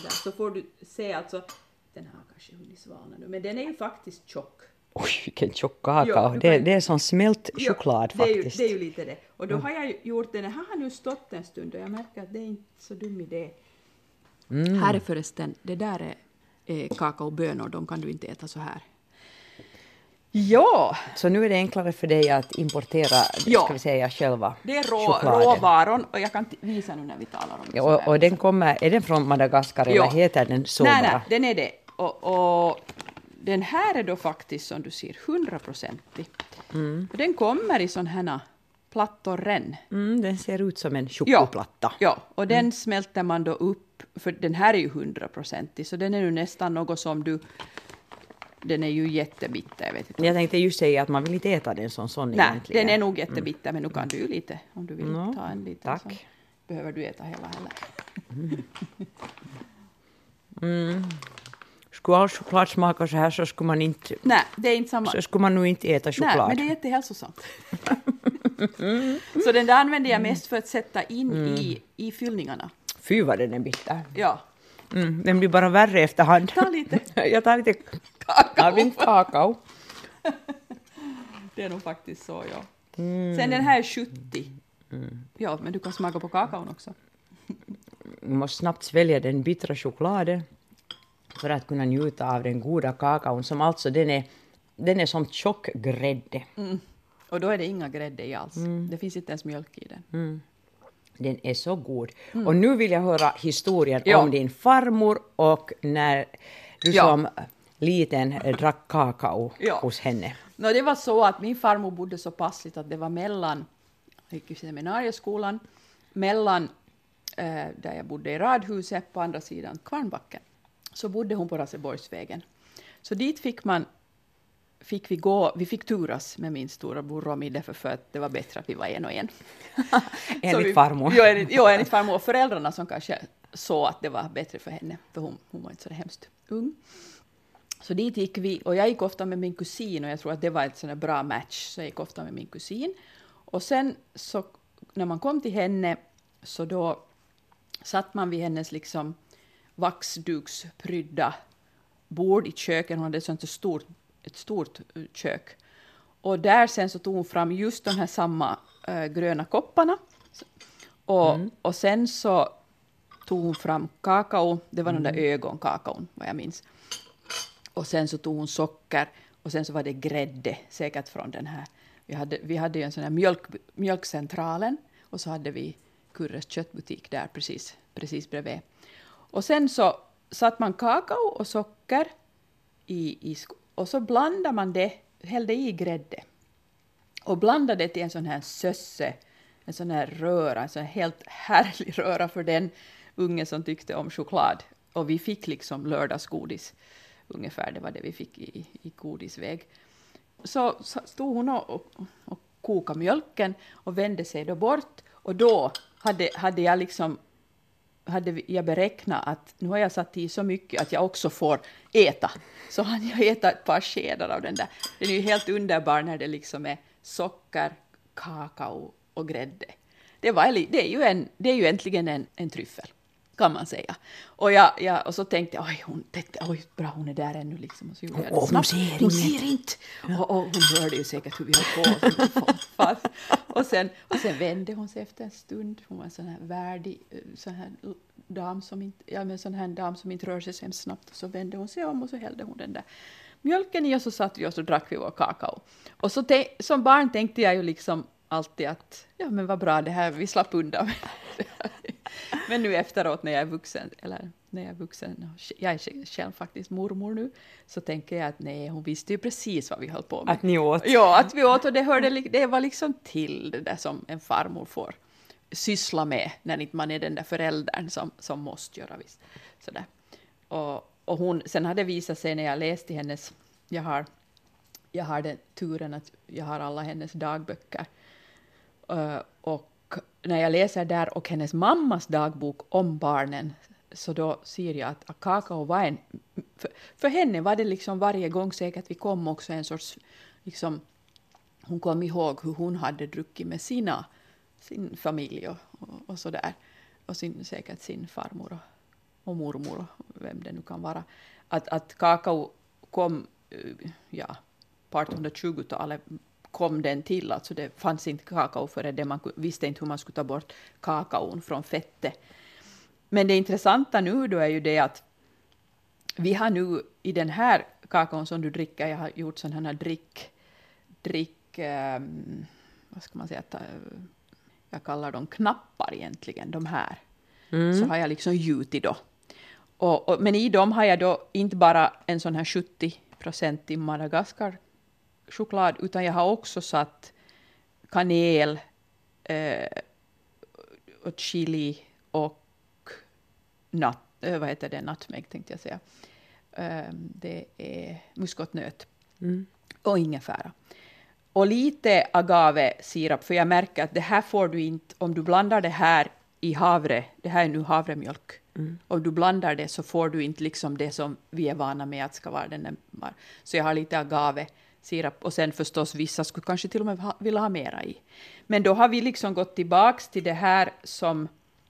där, så får du se alltså, den har kanske hunnit svalna nu, men den är ju faktiskt tjock. Oj, vilken tjock kakao. Jo, Det är som smält choklad faktiskt. Det är ju lite det. Och då har jag ju gjort den har nu stått en stund och jag märker att det är inte så dum idé. Här är förresten, det där är kakaobönor, de kan du inte äta så här. Ja! Så nu är det enklare för dig att importera, ska vi säga, själva det är chokladen. råvaron och jag kan visa nu när vi talar om det. Ja, och den kommer, är den från Madagaskar eller heter den så bara? Nej, den är det. Och den här är då faktiskt, som du ser, 100%. Den kommer i sån här plattorren. Den ser ut som en chokoplatta. Ja, och den smälter man då upp, för den här är ju 100%, så den är ju nästan något som du... Den är ju jättebitter, jag vet inte. Jag tänkte just säga att man vill inte äta den som sån Nej, egentligen. den är nog jättebitter, men nu kan du ju lite, om du vill ta en liten. Tack. Så behöver du äta hela heller. Skulle all choklad smaka så här så skulle man inte... Nej, det är inte samma. Så skulle man nog inte äta choklad. Nej, men det är jättehälsosamt. Så den där använder jag mest för att sätta in i fyllningarna. Fy vad den är bitter. Ja. Den blir bara värre efterhand. Ta lite. Jag tar lite kakao. Det är nog faktiskt så, ja. Sen den här är 70. Ja, men du kan smaka på kakaon också. Du måste snabbt svälja den bittra chokladen för att kunna njuta av den goda kakaon som alltså den är som tjock grädde. Och då är det inga grädde i alls. Det finns inte ens mjölk i den. Den är så god. Och nu vill jag höra historien om din farmor och när du som liten drack kakao hos henne. Det var så att min farmor bodde så passligt att det var mellan, jag gick i seminarieskolan, mellan där jag bodde i Radhuset på andra sidan Kvarnbacken, så bodde hon på Raseborgsvägen. Så dit fick vi gå, vi fick turas med min stora bror Romy, därför för att det var bättre att vi var en och en. Enligt farmor. Enligt farmor och föräldrarna som kanske såg att det var bättre för henne, för hon var inte så hemskt ung. Så dit gick vi, och jag gick ofta med min kusin, och jag tror att det var ett sån bra match, så jag gick ofta med min kusin. Och sen så när man kom till henne, så då satt man vid hennes liksom vaxduksprydda bord i köket. Hon hade ett stort kök. Och där sen så tog hon fram just de här samma gröna kopparna. Och sen så tog hon fram kakao. Det var den där ögonkakaon, vad jag minns. Och sen så tog hon socker. Och sen så var det grädde, säkert från den här. Vi hade ju en sån här mjölkcentralen. Och så hade vi Kurres köttbutik där precis bredvid. Och sen så satt man kakao och socker och så blandade man det, hällde i grädde. Och blandade det till en sån här sösse, en sån här röra, en sån här helt härlig röra för den unge som tyckte om choklad. Och vi fick liksom lördagsgodis, ungefär det var det vi fick i godisväg. Så stod hon och kokade mjölken och vände sig då bort. Och då hade jag beräknat att nu har jag satt i så mycket att jag också får äta. Så hann jag äta ett par skedar av den där. Den är ju helt underbar när det liksom är socker, kakao och grädde. Det är ju äntligen en tryffel, kan man säga. Och så tänkte jag, oj, bra, hon är där ännu liksom. Och så gjorde jag det snabbt. Hon ser inte. Och hon hörde ju säkert hur vi höll på. Och sen vände hon sig efter en stund. Hon var en sån här värdig, sån här dam som inte rör sig så snabbt. Och så vände hon sig om och så hällde hon den där mjölken i, och så satt vi och så drack vi vår kakao. Och så som barn tänkte jag ju liksom alltid att men vad bra det här, vi slapp undan. Men nu efteråt när jag är vuxen, jag är själv faktiskt mormor nu, så tänker jag att nej, hon visste ju precis vad vi höll på med. Att ni åt. Ja, att vi åt, och det var liksom till det där som en farmor får syssla med när inte man är den där föräldern som måste göra visst. Sådär. Och hon, sen hade visat sig när jag läste hennes, jag har den turen att jag har alla hennes dagböcker. Och när jag läser där och hennes mammas dagbok om barnen, så då ser jag att kakao var för henne var det liksom varje gång säkert vi kom också en sorts, liksom, hon kom ihåg hur hon hade druckit med sin familj och sådär. Och säkert sin farmor och mormor och vem det nu kan vara, att kakao kom, på 1820-talet kom den till, alltså det fanns inte kakao före det, man visste inte hur man skulle ta bort kakaon från fettet. Men det intressanta nu då är ju det att vi har nu i den här kakaon som du dricker, jag har gjort sån här drick, vad ska man säga, jag kallar dem knappar egentligen, de här. Så har jag liksom gjutit då. Men i dem har jag då inte bara en sån här 70% i Madagaskar choklad, utan jag har också satt kanel och chili och nutmeg tänkte jag säga. Det är muskotnöt och ingefära. Och lite agave-sirap, för jag märker att det här får du inte, om du blandar det här i havre, det här är nu havremjölk. Om du blandar det så får du inte liksom det som vi är vana med att ska vara den där. Så jag har lite agave-sirap och sen förstås vissa skulle kanske till och med vilja ha mera i. Men då har vi liksom gått tillbaks till det här som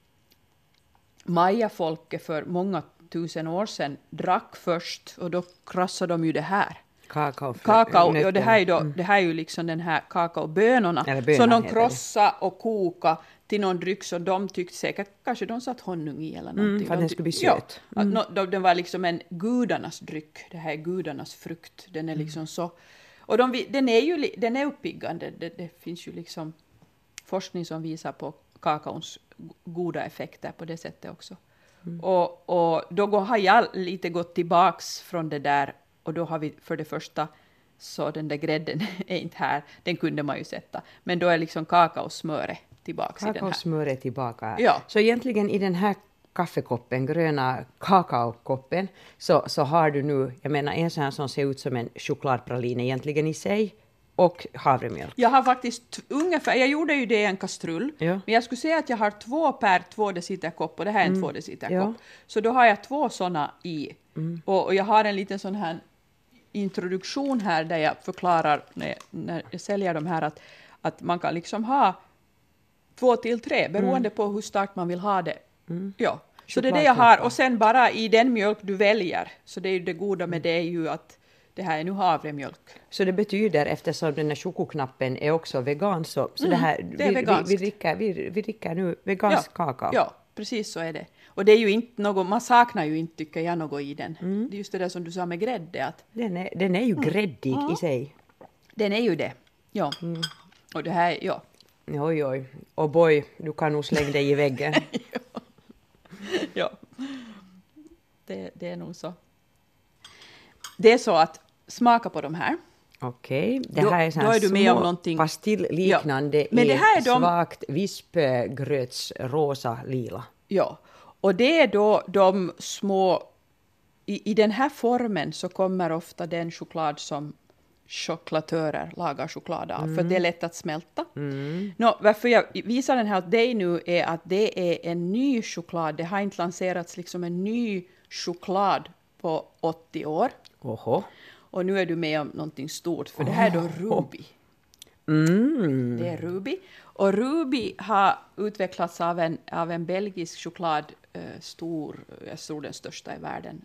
Maya-folket för många tusen år sedan drack först, och då krassade de ju det här. Kakao, ja, det här är ju liksom den här kakaobönorna som de krossade och kokade till någon dryck som de tyckte säkert, kanske de satt honung i eller någonting. För att den skulle bli söt. Ja, den var liksom en gudarnas dryck, det här är gudarnas frukt, den är liksom så, och den är uppiggande, det finns ju liksom forskning som visar på kakaons goda effekter på det sättet också. Och då har jag lite gått tillbaks från det där, och då har vi för det första, så den där grädden är inte här, den kunde man ju sätta, men då är liksom kakaosmöret tillbaks i den här. Kakaosmöret tillbaka. Ja. Så egentligen i den här kaffekoppen, gröna kakaokoppen, så har du nu, jag menar en sån här som ser ut som en chokladpraline egentligen i sig, och havremjölk. Jag har faktiskt ungefär, jag gjorde ju det i en kastrull, men jag skulle säga att jag har 2 per 2 deciliter kopp, och det här är en 2 deciliter kopp. Så då har jag 2 såna i. Och jag har en liten sån här introduktion här där jag förklarar när jag säljer de här att man kan liksom ha 2 till 3 beroende på hur starkt man vill ha det. Ja. Så det är det jag har, och sen bara i den mjölk du väljer, så det är ju det goda med det är ju att det här är nu havremjölk. Så det betyder, eftersom den här chokoknappen är också vegan, så det här, det är vi dricker nu vegansk kakao. Ja, precis så är det. Och det är ju inte något, man saknar ju inte, tycker jag, något i den. Det är just det där som du sa med grädde. Att den är ju gräddig i sig. Den är ju det, ja. Och det här, ja. Oj. Och boy, du kan nog slänga dig i väggen. Ja. Det är nog så. Det är så att smaka på de här. Okej, det här är så här små pastillliknande svagt vispgröts rosa lila. Ja, och det är då de små, i den här formen så kommer ofta den choklad som choklatörer lagar choklad av, för det är lätt att smälta. Varför jag visar den här åt dig nu är att det är en ny choklad, det har inte lanserats liksom en ny choklad på 80 år. Oho. Och nu är du med om någonting stort, för det här är då Ruby. Det är Ruby. Och Ruby har utvecklats av en belgisk choklad, jag tror den största i världen,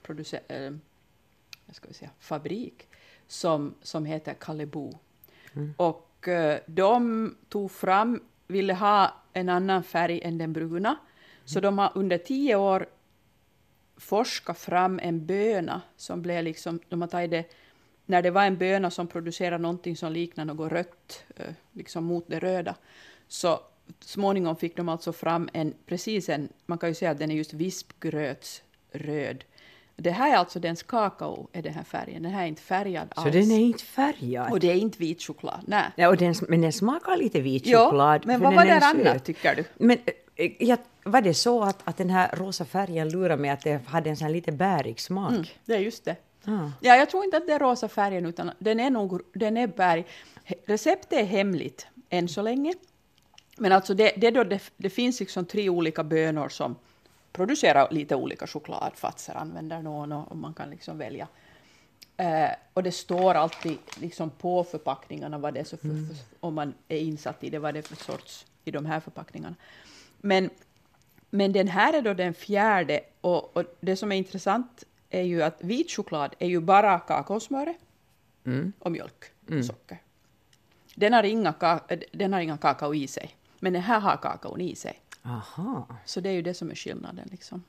fabrik, som heter Callebaut. Och de ville ha en annan färg än den bruna. Så de har under 10 år forska fram en böna som blev liksom, de har tagit det, när det var en böna som producerade någonting som liknar något rött, liksom mot det röda, så småningom fick de alltså fram man kan ju säga att den är just vispgrötsröd. Det här är alltså dens kakao, är den här färgen, den här är inte färgad alls. Så den är inte färgad? Och det är inte vit choklad, nej. Ja, men den smakar lite vit choklad. Ja, men vad var det annat, tycker du? Men var det så att den här rosa färgen lurar mig att det hade en sån lite bärig smak? Det är just det. Ja, jag tror inte att det är rosa färgen, utan den är bärig. Receptet är hemligt än så länge. Men alltså det finns liksom 3 olika bönor som producerar lite olika choklad. Fatser använder någon och man kan liksom välja. Och det står alltid liksom på förpackningarna vad det är så för, om man är insatt i det, vad det är för sorts i de här förpackningarna. Men Men den här är då den 4:e, och det som är intressant är ju att vit choklad är ju bara kakaosmöre och mjölk och socker. Den har inga kakao i sig, men den här har kakaon i sig. Aha. Så det är ju det som är skillnaden liksom.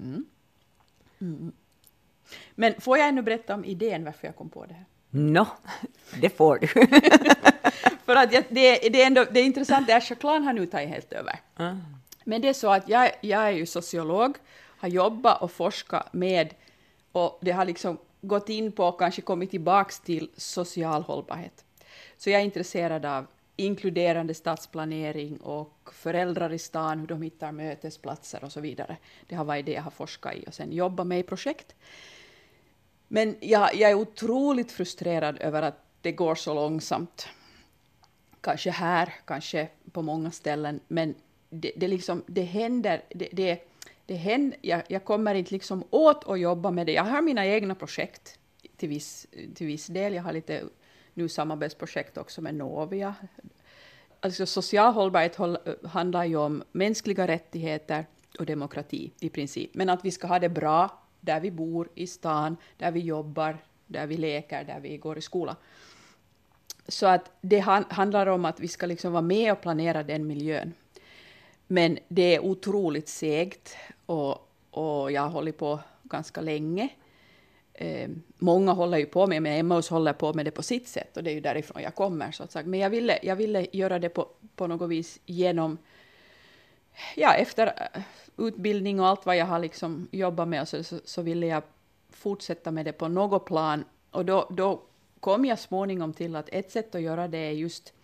Men får jag ännu berätta om idén varför jag kom på det här? Det får du. För att det är intressant, det här chokladen har nu tagit helt över. Men det är så att jag är ju sociolog, har jobbat och forskat med, och det har liksom gått in på och kanske kommit tillbaks till social hållbarhet. Så jag är intresserad av inkluderande stadsplanering och föräldrar i stan, hur de hittar mötesplatser och så vidare. Det har varit det jag har forskat i och sen jobbat med i projekt. Men jag är otroligt frustrerad över att det går så långsamt. Kanske här, kanske på många ställen, men det händer. Jag kommer inte liksom åt att jobba med det. Jag har mina egna projekt till viss del. Jag har lite nu samarbetsprojekt också med Novia. Alltså social hållbarhet handlar ju om mänskliga rättigheter och demokrati i princip. Men att vi ska ha det bra där vi bor, i stan, där vi jobbar, där vi leker, där vi går i skola. Så att det handlar om att vi ska liksom vara med och planera den miljön. Men det är otroligt segt, och jag har hållit på ganska länge. Många håller ju på med, men Emmaus håller på med det på sitt sätt, och det är ju därifrån jag kommer så att säga. Men jag ville göra det på något vis genom, efter utbildning och allt vad jag har liksom jobbat med, så ville jag fortsätta med det på något plan, och då kom jag småningom till att ett sätt att göra det är just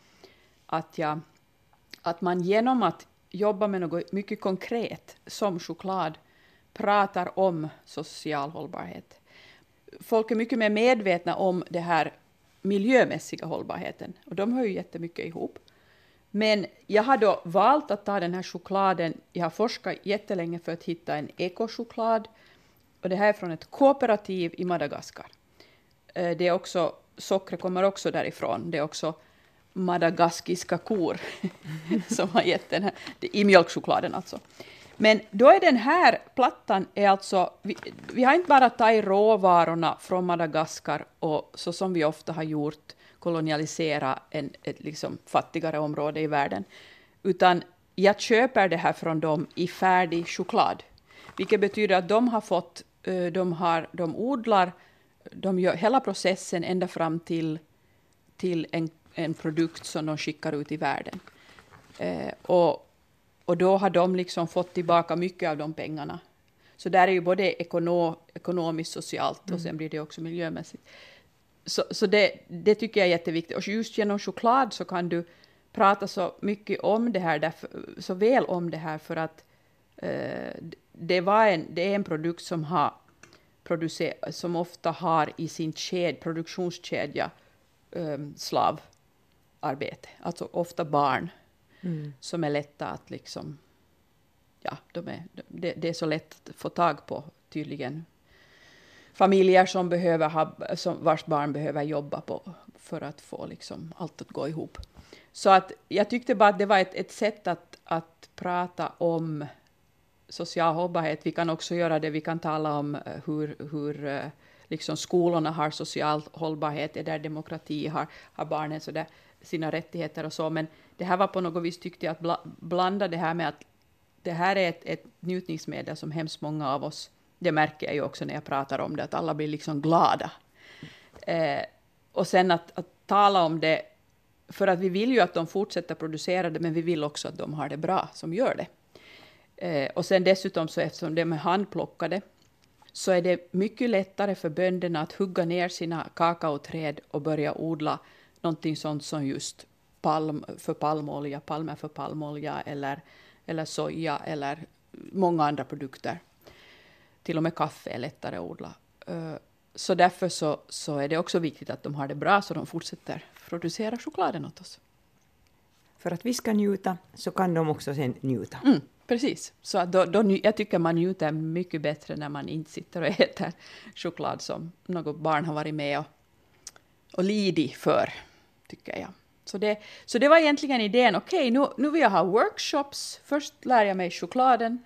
att man genom att jobba med något mycket konkret som choklad pratar om social hållbarhet. Folk är mycket mer medvetna om det här miljömässiga hållbarheten, och de hör ju jättemycket ihop. Men jag har då valt att ta den här chokladen. Jag har forskat jättelänge för att hitta en ekochoklad, och det här är från ett kooperativ i Madagaskar. Det är också, sockret kommer också därifrån. Det är också madagaskiska kor som har gett den här, i mjölkchokladen alltså. Men då är den här plattan, är alltså, vi har inte bara tagit råvarorna från Madagaskar och så som vi ofta har gjort, kolonialisera ett liksom fattigare område i världen, utan jag köper det här från dem i färdig choklad, vilket betyder att de har fått, de odlar, de gör hela processen ända fram till en produkt som de skickar ut i världen. Och då har de liksom fått tillbaka mycket av de pengarna. Så där är ju både ekonomiskt, socialt och sen blir det också miljömässigt. Så det tycker jag är jätteviktigt. Och just genom choklad så kan du prata så mycket om det här, så väl om det här, för att det är en produkt som ofta har i sin produktionskedja slavarbete. Alltså ofta barn som är lätta att liksom, det är så lätt att få tag på tydligen. Familjer som vars barn behöver jobba på för att få liksom allt att gå ihop. Så att jag tyckte bara att det var ett sätt att prata om social hållbarhet. Vi kan också göra det, vi kan tala om hur liksom skolorna har social hållbarhet, där demokrati har barnen så där, sina rättigheter och så. Men det här var på något vis, tyckte jag, att blanda det här med att det här är ett njutningsmedel som hemskt många av oss, det märker jag ju också när jag pratar om det, att alla blir liksom glada. Och sen att tala om det, för att vi vill ju att de fortsätter producera det, men vi vill också att de har det bra som gör det. Och sen dessutom, så eftersom det är med handplockade, så är det mycket lättare för bönderna att hugga ner sina kakaoträd och börja odla någonting sånt som just palmer för palmolja eller soja eller många andra produkter. Till och med kaffe är lättare att odla. Så därför så är det också viktigt att de har det bra, så de fortsätter producera chokladen åt oss. För att vi ska njuta så kan de också sen njuta. Precis. Så att jag tycker man njuter mycket bättre när man inte sitter och äter choklad som något barn har varit med och lidit för, tycker jag. Så det var egentligen idén. Okej, nu vill jag ha workshops. Först lär jag mig chokladen.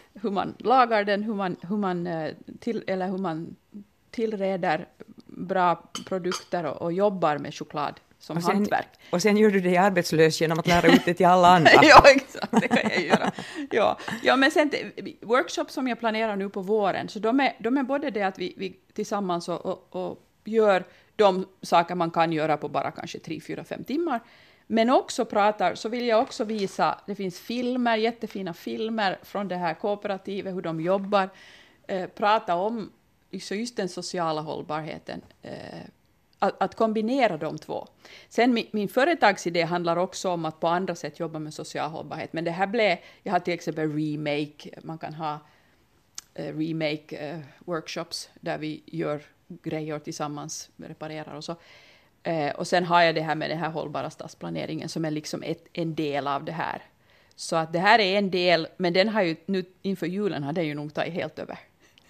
hur man lagar den, hur man tillreder bra produkter och jobbar med choklad som hantverk. Och sen gör du dig arbetslös genom att lära ut det till alla andra. Ja, exakt, det kan jag göra. Ja, men sen workshops som jag planerar nu på våren, så de är både det att vi tillsammans och gör de saker man kan göra på bara kanske 3, 4, 5 timmar. Men också så vill jag också visa, det finns filmer, jättefina filmer från det här kooperativet, hur de jobbar. Prata om just den sociala hållbarheten. Att kombinera de två. Sen min företagsidé handlar också om att på andra sätt jobba med social hållbarhet. Men det här jag har till exempel remake, man kan ha remake workshops där vi gör grejer tillsammans, reparerar och så. Och sen har jag det här med den här hållbara stadsplaneringen som är liksom en del av det här. Så att det här är en del, men den har ju nu inför julen har det ju nog tagit helt över.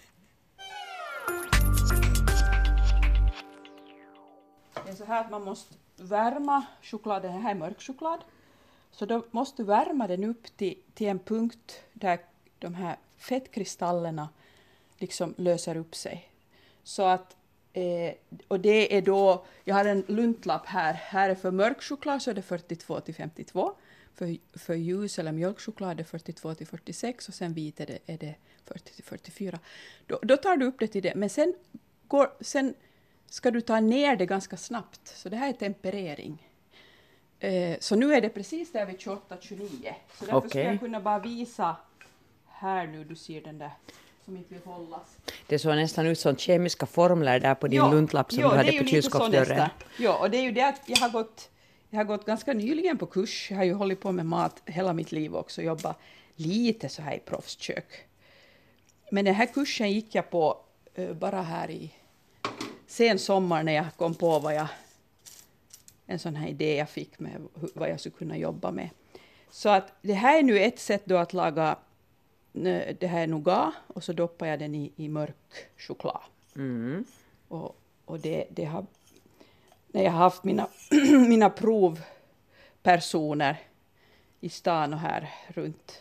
Det är så här att man måste värma chokladen, det här är mörk choklad. Så då måste du värma den upp till en punkt där de här fettkristallerna liksom löser upp sig. Så att, och det är då, jag har en luntlapp här är för mörk choklad så är det 42 till 52. För ljus eller mjölkchoklad är det 42 till 46 och sen vit är det 40 till 44. Då tar du upp det till det, men sen ska du ta ner det ganska snabbt. Så det här är temperering. Så nu är det precis där vid 28-29. Så därför ska jag kunna bara visa här nu, du ser den där som inte vill hållas. Det såg nästan ut som kemiska formler där på din luntlapp som du hade på kylskåpsdörren. Ja, och det är ju det att jag har gått ganska nyligen på kurs. Jag har ju hållit på med mat hela mitt liv också. Jobbat lite så här i proffskök. Men den här kursen gick jag på bara här i sen sommar när jag kom på en sån här idé jag fick med vad jag skulle kunna jobba med. Så att det här är nu ett sätt då att laga, det här är nougat och så doppar jag den i mörk choklad. Mm. Och det har, när jag har haft mina provpersoner i stan och här runt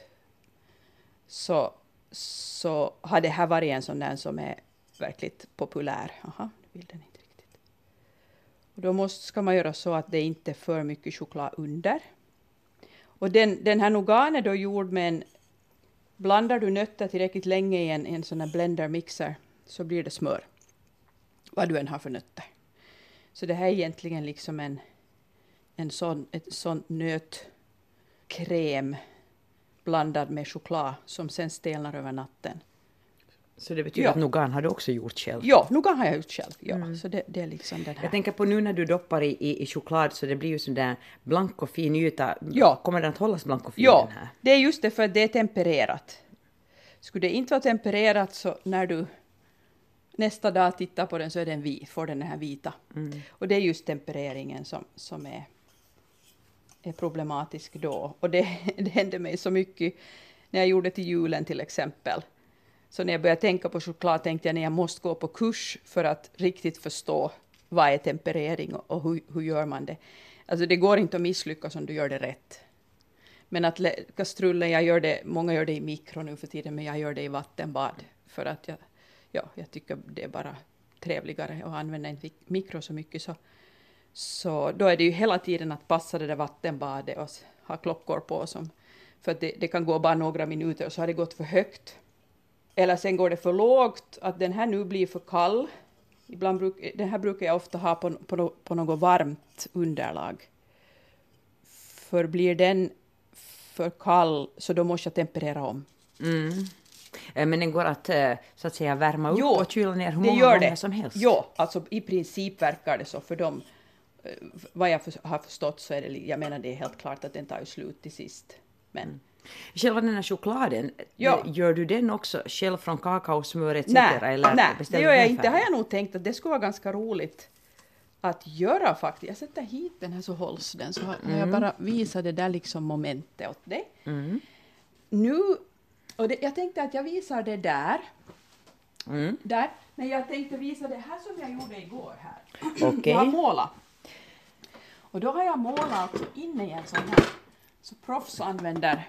så har det här varit en sån där som är verkligt populär. Aha, vill den inte riktigt. Och då ska man göra så att det inte är för mycket choklad under. Och den här nougaten är då gjord med blandar du nötter tillräckligt länge i en sån här blendermixer så blir det smör. Vad du än har för nötter. Så det här är egentligen liksom ett sån nötkräm blandad med choklad som sen stelnar över natten. Så det betyder att nougat har du också gjort själv? Ja, nougat har jag gjort själv. Ja. Så det är liksom den här. Jag tänker på nu när du doppar i choklad så det blir ju sån där blank och fin yta. Ja. Kommer den att hållas blank och fin den här? Ja, det är just det för att det är tempererat. Skulle det inte vara tempererat så när du nästa dag tittar på den så är den får den här vita. Mm. Och det är just tempereringen som är problematisk då. Och det hände mig så mycket när jag gjorde till julen till exempel. Så när jag började tänka på choklad tänkte jag att jag måste gå på kurs för att riktigt förstå vad är temperering och hur gör man det. Alltså det går inte att misslyckas om du gör det rätt. Men att kastrullen, många gör det i mikro nu för tiden men jag gör det i vattenbad. För att jag tycker det är bara trevligare att använda en mikro så mycket. Så då är det ju hela tiden att passa det där vattenbadet och ha klockor på. För att det kan gå bara några minuter och så har det gått för högt. Eller sen går det för lågt, att den här nu blir för kall. Den här brukar jag ofta ha på något varmt underlag. För blir den för kall så då måste jag temperera om. Mm. Men den går att så att säga värma upp och kyla ner hur många gånger som helst? Ja, alltså i princip verkar det så för dem. Vad jag har förstått så är det, jag menar det är helt klart att den tar ju slut till sist. Men själva den här chokladen, gör du den också själv från kakaosmör etc? Nej, det gör jag inte. Det har jag nog tänkt att det skulle vara ganska roligt att göra faktiskt. Jag sätter hit den här så hålls den. Så jag bara visar det där liksom momentet åt dig. Mm. Nu, och jag tänkte att jag visar det där. Mm. Där. Men jag tänkte visa det här som jag gjorde igår här. Okay. Jag har målat. Och då har jag målat alltså inne i en sån här. Så proffs använder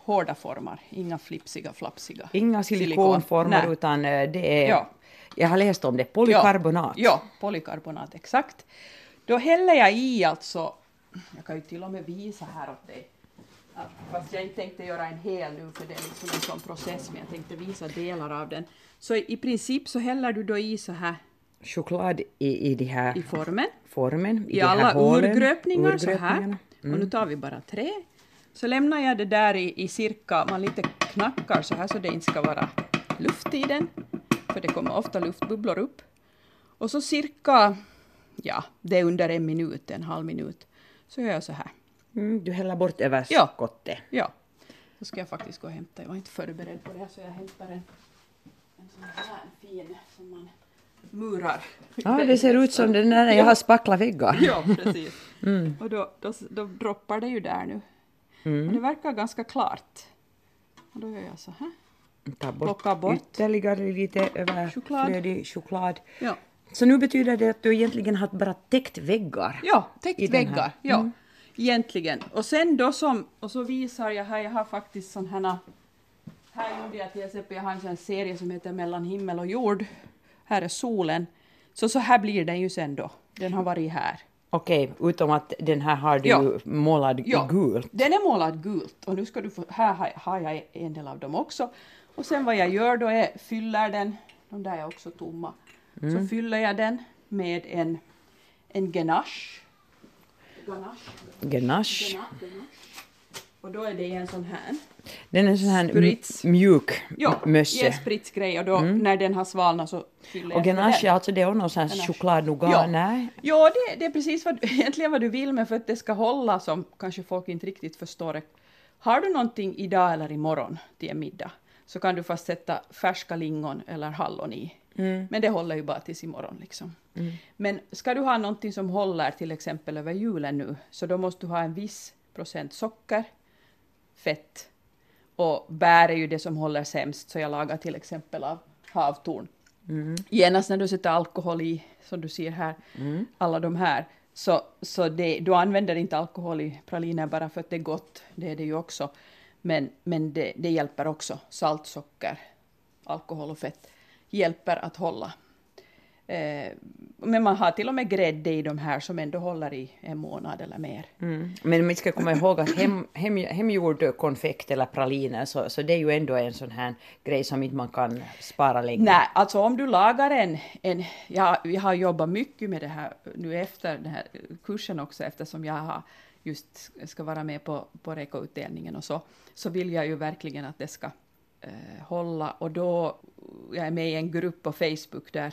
hårda former, inga flipsiga, flapsiga. Inga silikonformer utan det är, jag har läst om det, polykarbonat. Ja, polykarbonat, exakt. Då häller jag i alltså, jag kan ju till och med visa här åt dig. Fast jag inte tänkte göra en hel nu för det är liksom en sån process, men jag tänkte visa delar av den. Så i princip så häller du då i så här choklad i de här i formen i alla urgröpningar så här. Och nu tar vi bara 3. Så lämnar jag det där i cirka, man lite knackar så här så det inte ska vara luft i den. För det kommer ofta luftbubblor upp. Och så cirka, det är under 1 minut, en halv minut. Så gör jag så här. Du häller bort överskottet. Ja. Så ska jag faktiskt gå och hämta. Jag var inte förberedd på det här så jag hämtar en sån här fin som man murar. Ja, det ser ut som den när jag har spacklat väggar. Ja, precis. Och då droppar det ju där nu. Och det verkar ganska klart. Och då gör jag så här. Plocka bort ytterligare lite överflödig choklad. Ja. Så nu betyder det att du egentligen har bara täckt väggar. Ja, täckt väggar. Ja, egentligen. Och sen då och så visar jag här, jag har faktiskt sån här gjorde jag till exempel, jag har en sån serie som heter Mellan himmel och jord. Här är solen. Så här blir den ju sen då. Den har varit här. Okej, utom att den här har du målad gult. Den är målad gult. Och nu ska du få, här har jag en del av dem också. Och sen vad jag gör då är fyller den, de där är också tomma. Så fyller jag den med en ganache. Ganache. Och då är det en sån här. Den är en sån här mjuk mösse. Ja, spritsgrej och då när den har svalnat så fyller jag. Och ganache är alltså det är någon sån här chokladnougat? Ja, det är precis egentligen vad du vill, men för att det ska hålla som kanske folk inte riktigt förstår det. Har du någonting idag eller imorgon till en middag så kan du fast sätta färska lingon eller hallon i. Men det håller ju bara tills imorgon liksom. Men ska du ha någonting som håller till exempel över julen nu så då måste du ha en viss procent socker, fett och bär är ju det som håller sämst så jag lagar till exempel av havtorn. Genast när du sätter alkohol i som du ser här, alla de här så du använder inte alkohol i praliner bara för att det är gott, det är det ju också. Men det hjälper också, salt, socker, alkohol och fett hjälper att hålla. Men man har till och med grädde i de här som ändå håller i 1 månad eller mer. Men man ska komma ihåg att hemgjord konfekt eller praliner så det är ju ändå en sån här grej som inte man kan spara länge. Nej, alltså om du lagar jag har jobbat mycket med det här nu efter den här kursen också eftersom jag just ska vara med på Reko-utdelningen och så vill jag ju verkligen att det ska hålla och då jag är med i en grupp på Facebook där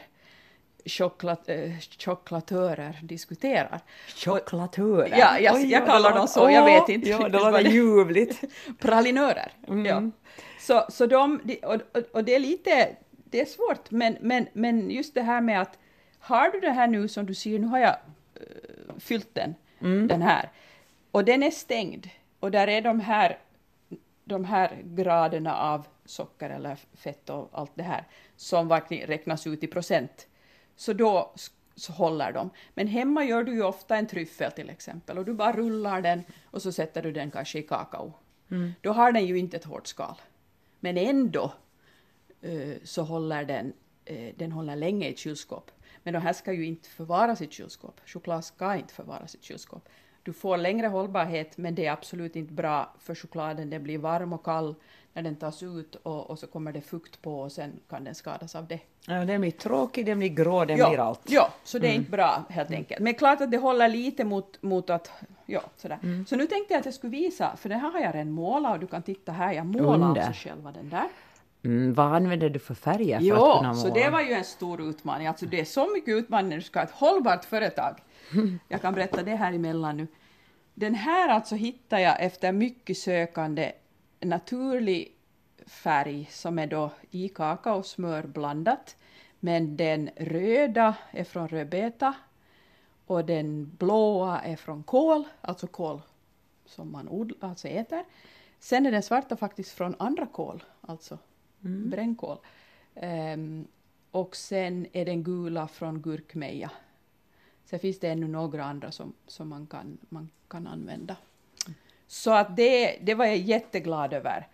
choklatörer diskuterar. Choklatörer? Ja, jag kallar dem så, jag vet inte. Ja, det var ljuvligt. Pralinörer, ja. Så och det är lite, det är svårt, men just det här med att har du det här nu som du ser, nu har jag fyllt den här, och den är stängd, och där är de här graderna av socker eller fett och allt det här som verkligen räknas ut i procent. Så då så håller de. Men hemma gör du ju ofta en tryffel till exempel och du bara rullar den och så sätter du den kanske i kakao. Då har den ju inte ett hårt skal. Men ändå så håller den håller länge i ett kylskåp. Men de här ska ju inte förvaras i ett kylskåp. Choklad ska inte förvaras i ett kylskåp. Du får längre hållbarhet, men det är absolut inte bra för chokladen. Den blir varm och kall när den tas ut och så kommer det fukt på och sen kan den skadas av det. Ja, den blir tråkig, den blir grå, den blir allt. Ja, så det är inte bra helt enkelt. Men klart att det håller lite mot att, sådär. Så nu tänkte jag att jag skulle visa, för det här har jag redan målat och du kan titta här, jag målar också själva den där. Vad använder du för färger för att kunna måla? Så det var ju en stor utmaning. Alltså det är så mycket utmaning när du ska ha ett hållbart företag. Jag kan berätta det här emellan nu. Den här alltså hittar jag efter mycket sökande naturlig färg som är då i kakaosmör blandat. Men den röda är från rödbeta och den blåa är från kål, alltså kål som man alltså äter. Sen är den svarta faktiskt från andra kål, alltså brännkohl. Och sen är den gula från gurkmeja. Sen finns det ännu några andra som man kan använda. Så att det var jag jätteglad över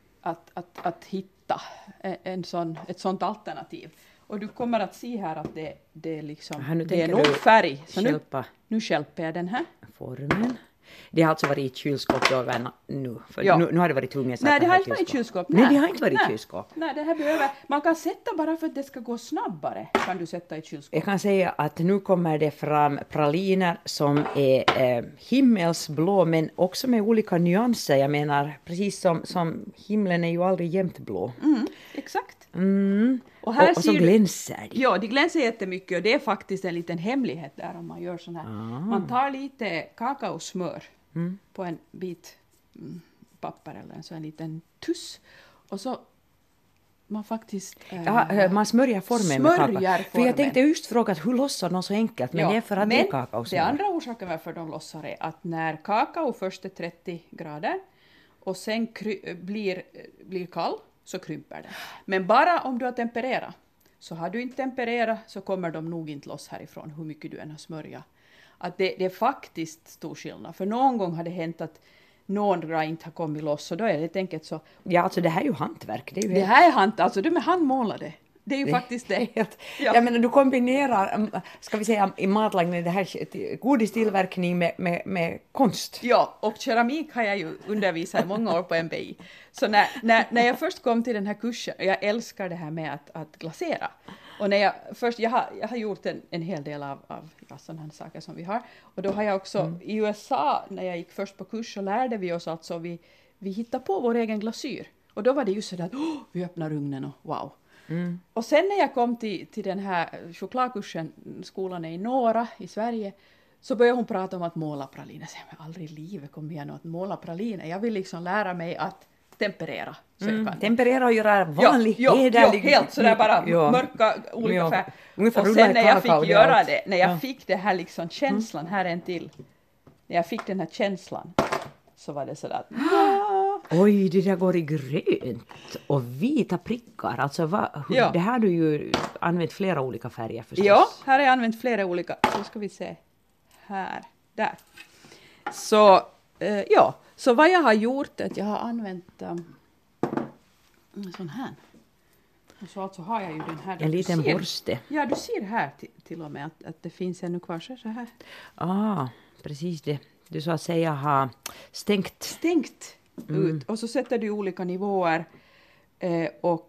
att hitta ett sånt alternativ. Och du kommer att se här att det är liksom, det är nog färg. Så nu skälper jag den här. Formen. Det har alltså varit i kylskåp då nu. För nu har det varit tvunget. Nej, det har inte varit i kylskåp. Nej, det har inte varit i kylskåp. Nej, det här behöver... Man kan sätta bara för att det ska gå snabbare. Kan du sätta i kylskåp. Jag kan säga att nu kommer det fram praliner som är himmelsblå men också med olika nyanser. Jag menar, precis som himlen är ju aldrig jämnt blå. Exakt. Och så glänser de. Ja, de glänser jättemycket och det är faktiskt en liten hemlighet där om man gör sån här. Man tar lite kakaosmör på en bit papper eller en sån liten tuss och så man faktiskt... man smörjer formen med kakao. För jag tänkte just fråga hur lossar de så enkelt, men det är för att det är kakaosmör. Det andra orsaken varför de lossar är att när kakao först är 30 grader och sen blir kall så krymper den. Men bara om du har tempererat. Så har du inte tempererat så kommer de nog inte loss härifrån hur mycket du än har smörjat. Att det är faktiskt stor skillnad. För någon gång har det hänt att några inte har kommit loss. Så då är det helt enkelt så. Ja, alltså det här är ju hantverk. Det här är hantverk. Alltså de är handmålade. Det är ju faktiskt det. Ja. Jag menar, du kombinerar, ska vi säga, i matlagning det här godistillverkning med konst. Ja, och keramik har jag ju undervisat i många år på MBI. Så när jag först kom till den här kursen, jag älskar det här med att glasera. Och när jag har gjort en hel del av sådana här saker som vi har. Och då har jag också i USA, när jag gick först på kurs så lärde vi oss alltså, vi hittade på vår egen glasyr. Och då var det ju så där att vi öppnar ugnen och wow. Och sen när jag kom till den här chokladkursen, skolan är i Nåra i Sverige, så började hon prata om att måla praliner. Så jag aldrig i livet kommer jag nog att måla praliner. Jag vill liksom lära mig att temperera. Temperera och göra vanlig hederlig. Helt sådär bara mörka olika färg. Och sen när jag fick göra det, när jag fick det här liksom känslan här en till. När jag fick den här känslan så var det sådär att oj, det där går i grönt och vita prickar. Alltså det här har du ju använt flera olika färger förstås. Ja, här har jag använt flera olika. Så ska vi se. Där. Så så vad jag har gjort är att jag har använt en sån här. Och så alltså har jag ju den här. En liten borste. Ja, du ser här till och med att det finns ännu kvar så här. Precis det. Du så att säga har stängt ut. Och så sätter du olika nivåer och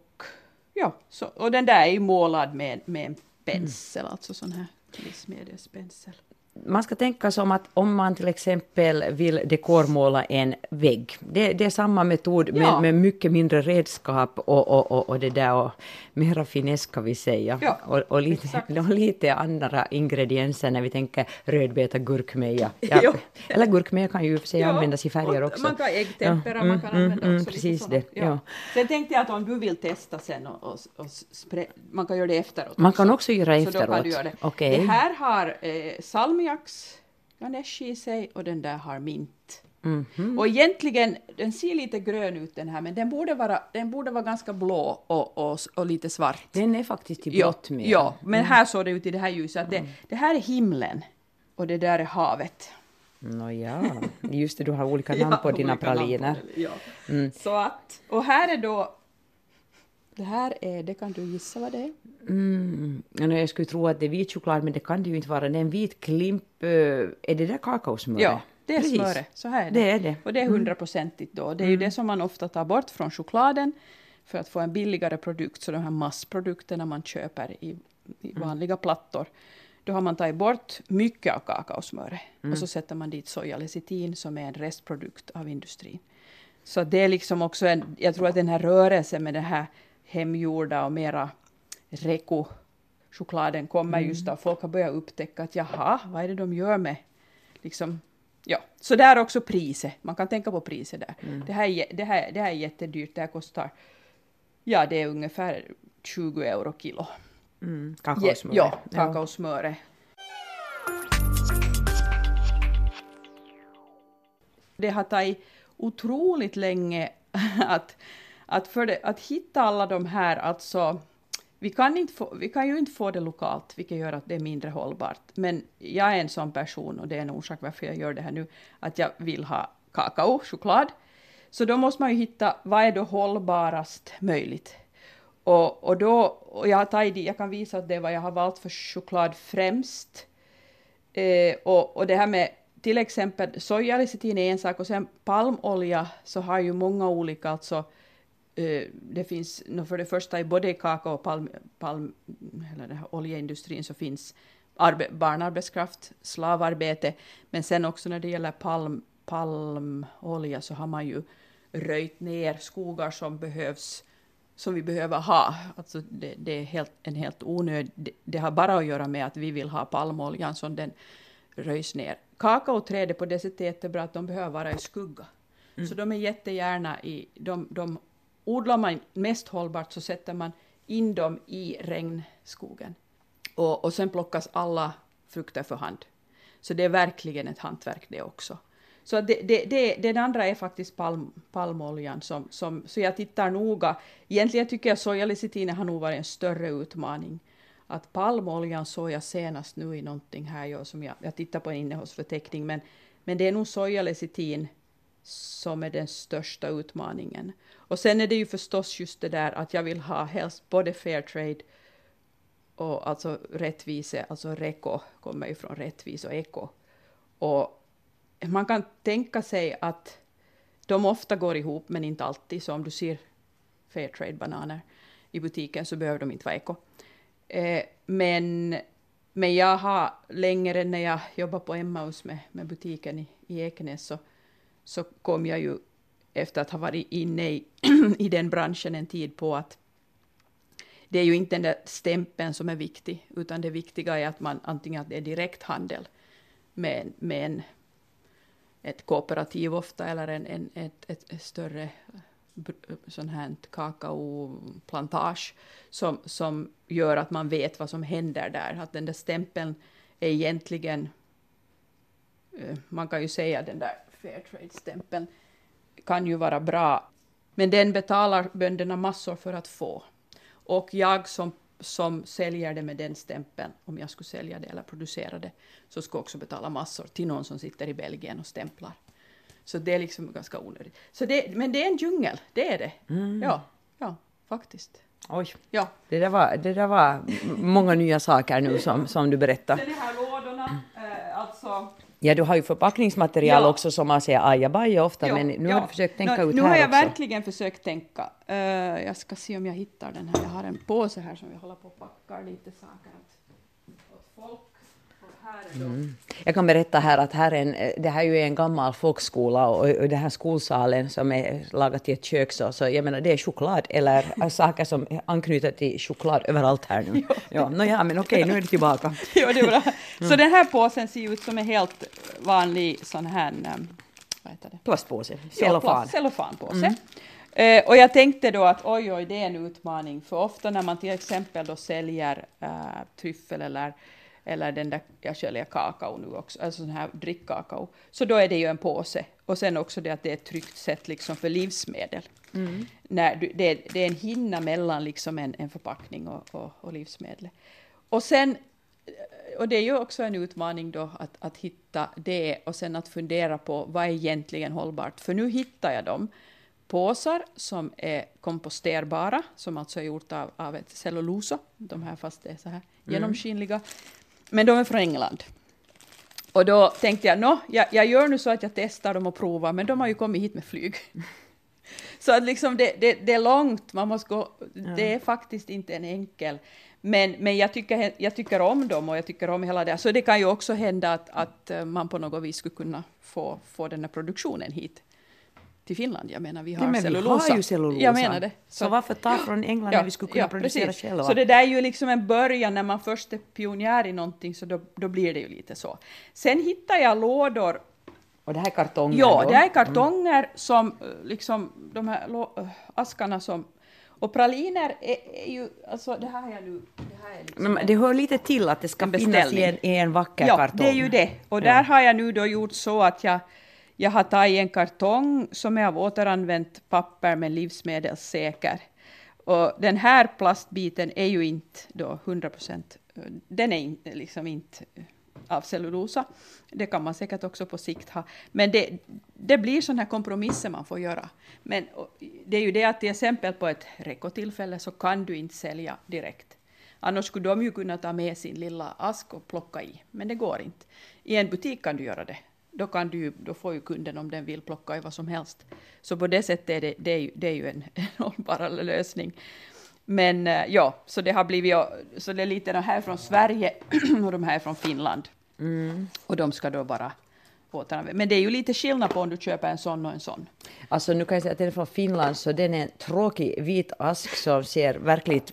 den där är ju målad med en pensel, alltså sån här livsmedelspensel. Man ska tänka som att om man till exempel vill dekormåla en vägg. Det är samma metod med mycket mindre redskap och det där och mera finess ska vi säga. Ja, och lite andra ingredienser när vi tänker rödbeta, gurkmeja. Eller gurkmeja kan ju för sig användas i färger också. Man kan äggtempera, man kan använda också precis lite det. Ja. Sen tänkte jag att om du vill testa sen och man kan göra det efteråt. Man kan också göra så efteråt. Då kan du göra det. Okay. Det här har salmiaks ganesh i sig och den där har mint. Och egentligen, den ser lite grön ut den här, men den borde vara ganska blå och lite svart. Den är faktiskt i blått med. Ja, men här såg det ut i det här ljuset att det här är himlen och det där är havet. Just det, du har olika namn på dina praliner. Så att, och här är då, det kan du gissa vad det är? Jag skulle tro att det är vit choklad, men det kan det ju inte vara. Det är en vit klimp, är det där kakaosmör? Ja. Det är smöre, så här är det. Det är det. Och det är 100%igt då. Det är ju det som man ofta tar bort från chokladen för att få en billigare produkt. Så de här massprodukterna man köper i vanliga plattor. Då har man tagit bort mycket av kakaosmöre. Och så sätter man dit sojalecitin som är en restprodukt av industrin. Så det är liksom också jag tror att den här rörelsen med den här hemgjorda och mera reko-chokladen kommer just av folk har börjat upptäcka att vad är det de gör med liksom. Ja, så där också priset. Man kan tänka på priset där. Det här är jättedyrt. Det här kostar, det är ungefär 20 euro kilo. Kakaosmöre. Ja, kakaosmöre. Det har tagit otroligt länge att hitta alla de här, alltså vi kan ju inte få det lokalt, vilket gör att det är mindre hållbart. Men jag är en sån person, och det är en orsak varför jag gör det här nu, att jag vill ha kakao, choklad. Så då måste man ju hitta vad är då hållbarast möjligt. Och jag har tagit, jag kan visa att det är vad jag har valt för choklad främst. Och det här med till exempel sojalecitin är en sak, och sen palmolja så har ju många olika, alltså det finns för det första i både kakao och palm eller den här oljeindustrin så finns barnarbetskraft, slavarbete, men sen också när det gäller palmolja så har man ju röjt ner skogar som vi behöver ha. Alltså det är en helt onödig, det har bara att göra med att vi vill ha palmoljan som den röjs ner. Kakaoträd på det sättet är jättebra att de behöver vara i skugga. Så de är jättegärna de odlar man mest hållbart så sätter man in dem i regnskogen. Och sen plockas alla frukter för hand. Så det är verkligen ett hantverk det också. Så den andra är faktiskt palmoljan. Så jag tittar noga. Egentligen tycker jag sojalecitinen har nog varit en större utmaning. Att palmoljan såg jag senast nu i någonting här. Som jag tittar på en innehållsförteckning. Men det är nog sojalecitin som är den största utmaningen. Och sen är det ju förstås just det där att jag vill ha helst både fair trade och alltså rättvise, alltså reko kommer ju från rättvis och eko. Och man kan tänka sig att de ofta går ihop men inte alltid. Så om du ser fair trade bananer i butiken så behöver de inte vara eko. Men jag har längre när jag jobbar på Emmaus med butiken i Ekenäs så kom jag ju efter att ha varit inne i den branschen en tid på att det är ju inte den där stämpeln som är viktig, utan det viktiga är att man antingen att det är direkthandel med ett kooperativ ofta eller ett större sån här kakaoplantage som gör att man vet vad som händer där. Att den där stämpeln är egentligen, man kan ju säga den där Fairtrade-stämpeln kan ju vara bra, men den betalar bönderna massor för att få. Och jag som säljer det med den stämpeln, om jag skulle sälja det eller producera det, så ska också betala massor till någon som sitter i Belgien och stämplar. Så det är liksom ganska onödigt. Men det är en djungel, det är det. Ja, faktiskt. Oj, ja. Det där var många nya saker nu som du berättade. Den här lådorna, alltså... Ja, du har ju förpackningsmaterial också som man säger ajabaja ofta, men nu har du försökt tänka ut här också. Nu har jag verkligen försökt tänka. Jag ska se om jag hittar den här. Jag har en påse här som jag håller på att packa lite saker åt folk. Jag kan berätta här att det här är ju en gammal folkskola och den här skolsalen som är lagat i ett kök så jag menar det är choklad eller saker som anknyter till choklad överallt här nu. Men okej, nu är det tillbaka. Ja, det är bra. Så den här påsen ser ut som en helt vanlig sån här, vad heter det? Plastpåse, cellofanpåse. Och jag tänkte då att oj, det är en utmaning, för ofta när man till exempel då säljer tryffel eller den där, jag säljer kakao nu också, alltså sån här drickkakao, så då är det ju en påse. Och sen också det att det är ett tryggt sätt liksom för livsmedel. Det är en hinna mellan liksom en förpackning och livsmedel. Och det är ju också en utmaning då att hitta det och sen att fundera på vad är egentligen hållbart. För nu hittar jag dem. Påsar som är komposterbara, som alltså är gjort av ett cellulosa, de här fast det är så här genomskinliga. Men de är från England. Och då tänkte jag gör nu så att jag testar dem och provar, men de har ju kommit hit med flyg. Så att liksom det är långt, man måste gå, det är faktiskt inte en enkel. Men jag tycker om dem och jag tycker om hela det. Så det kan ju också hända att man på något vis skulle kunna få den här produktionen hit till Finland. Jag menar, vi har cellulosa. Vi har ju cellulosa. Jag menar det. Så varför ta från England när vi skulle kunna producera precis. själva? Så det där är ju liksom en början, när man först är pionjär i någonting, så då blir det ju lite så. Sen hittar jag lådor. Och det här är kartonger? Ja, det här är kartonger som liksom de här askarna som... Och praliner är ju, alltså det här är nu... Det här är liksom men det hör lite till att det ska finnas i en vacker kartong. Ja, det är ju det. Och där har jag nu då gjort så att jag har tagit en kartong som är av återanvänt papper men livsmedelssäker. Och den här plastbiten är ju inte då 100%, den är liksom inte av cellulosa. Det kan man säkert också på sikt ha. Men det blir sådana här kompromisser man får göra. Men det är ju det att till exempel på ett rekotillfälle så kan du inte sälja direkt. Annars skulle de ju kunna ta med sin lilla ask och plocka i. Men det går inte. I en butik kan du göra det. Då får ju kunden om den vill plocka i vad som helst. Så på det sättet är det är ju en hållbar lösning. Men ja, så det har blivit, så det är lite de här från Sverige och de här från Finland. Och de ska då bara återanvända. Men det är ju lite skillnad på om du köper en sån och en sån. Alltså nu kan jag säga att den är från Finland, så den är en tråkig vit ask som ser verkligt...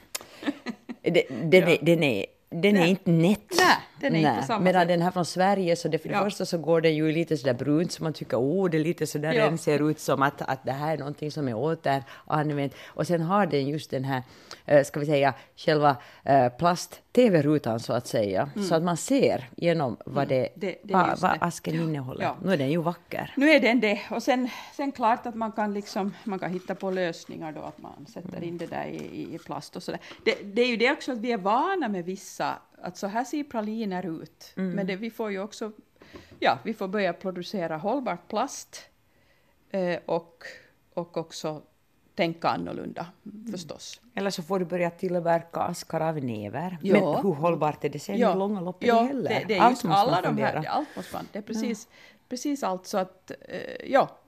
Den är inte nätt. Nej, den är inte samma. Medan den här från Sverige, så det för det första så går den ju lite sådär brunt, så man tycker det är lite sådär, den ser ut som att det här är någonting som är återanvänt. Och sen har den just den här, ska vi säga, själva plast-tv-rutan så att säga. Så att man ser genom vad vad asken innehåller. Ja. Nu är den ju vacker. Nu är den det. Och sen klart att man kan hitta på lösningar då, att man sätter in det där i plast och sådär. Det är ju det också att vi är vana med vissa, att så här ser praliner ut. Men vi får ju också, vi får börja producera hållbart plast och också tänka annorlunda förstås. Eller så får du börja tillverka askar av näver. Ja. Men hur hållbart är det sen i långa loppet heller? Det är allt just alla de här, allt måste man. Det är precis allt, så att